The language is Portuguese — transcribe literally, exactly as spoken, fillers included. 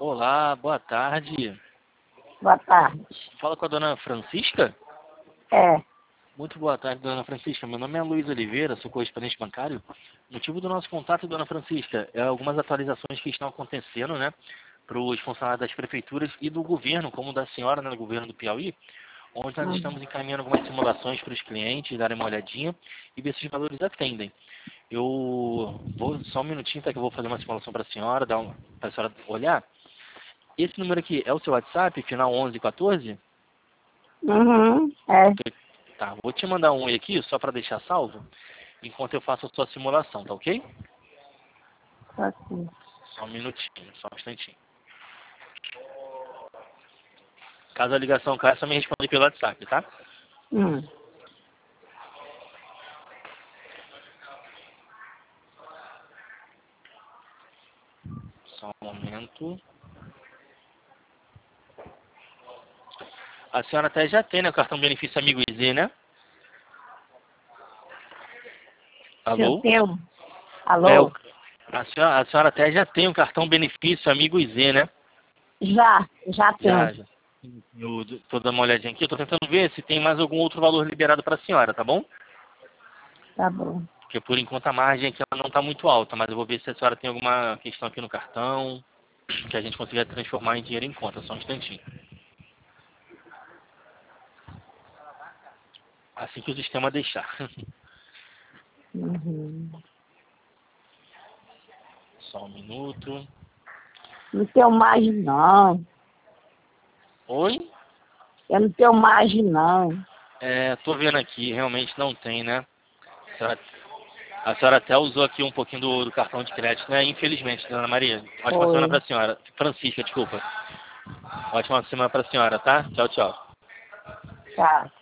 Olá, boa tarde. Boa tarde. Fala com a dona Francisca? É. Muito boa tarde, dona Francisca. Meu nome é Luiz Oliveira, sou correspondente bancário. O motivo do nosso contato, dona Francisca, é algumas atualizações que estão acontecendo, né, para os funcionários das prefeituras e do governo, como da senhora, né, do governo do Piauí, onde nós Uhum. estamos encaminhando algumas simulações para os clientes darem uma olhadinha e ver se os valores atendem. Eu vou, só um minutinho, tá, que eu vou fazer uma simulação para a senhora, dar um, para a senhora olhar. Esse número aqui é o seu WhatsApp, final onze quatorze? Uhum. É. Tá, vou te mandar um aqui, só para deixar salvo, enquanto eu faço a sua simulação, tá ok? Assim. Só um minutinho, só um instantinho. Caso a ligação caia, só me responde pelo WhatsApp, tá? Hum. Só um momento. A senhora até já tem, né, o cartão benefício Amigo Z, né? Se eu Alô? tenho... É, o, Alô? a, senhora, a senhora até já tem o cartão benefício Amigo Z, né? Já, já Já, tenho. já. Eu tô dando uma olhadinha aqui, eu tô tentando ver se tem mais algum outro valor liberado para a senhora, tá bom? Tá bom. Porque por enquanto a margem aqui ela não está muito alta, mas eu vou ver se a senhora tem alguma questão aqui no cartão que a gente consiga transformar em dinheiro em conta, só um instantinho. Assim que o sistema deixar. Uhum. Só um minuto. Não tenho mais, não. Oi? Eu não tenho mais, não. É, tô vendo aqui, realmente não tem, né? A senhora, a senhora até usou aqui um pouquinho do, do cartão de crédito, né? Infelizmente, dona Maria. Ótima semana Foi. para a senhora. Francisca, desculpa. Ótima semana para a senhora, tá? Tchau, tchau. Tá.